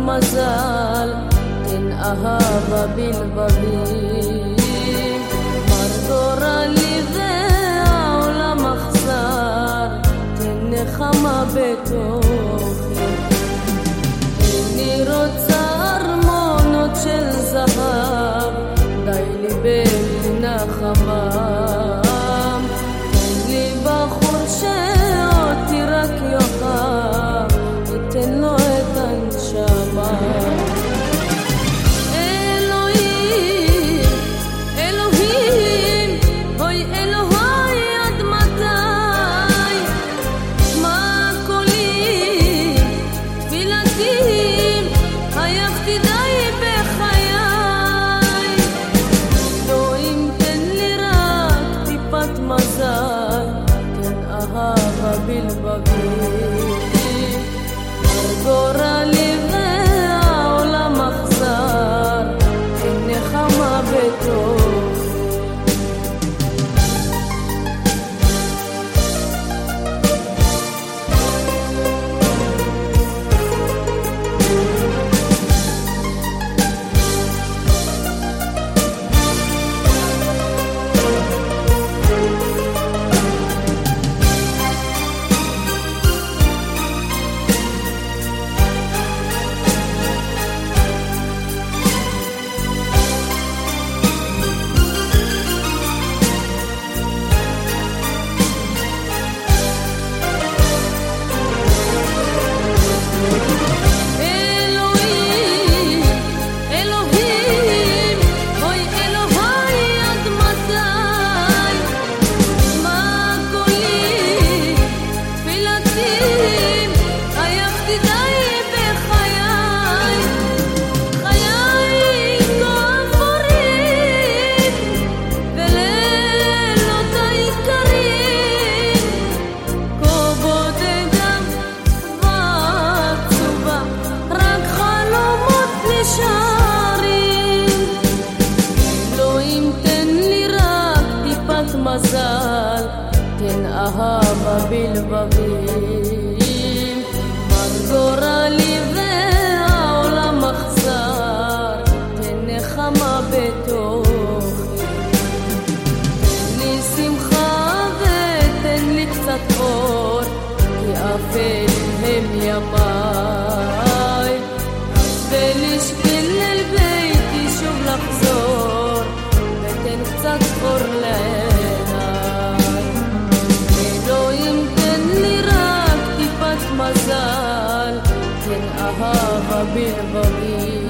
מזל, תן אהבה בלבבי. מר גורלי והעולם אכזר, תן נחמה בתוכי. איני רוצה ארמונות של זהב, די לי בנחמם. תן לי בחור שאותי רק יאהב, ותן לו את הנשמה. גורלי והעולם אכזר, תן נחמה בתוכי. מזל, תן אהבה בלבבים. מר גורלי והעולם אכזר, תן נחמה בתוכי. תן לי שמחה ותן לי קצת אור, כי אפל הם ימיי. ולשביל אל ביתי שוב לחזור, ותן קצת אור להם. מזל, תן אהבה בלבבי.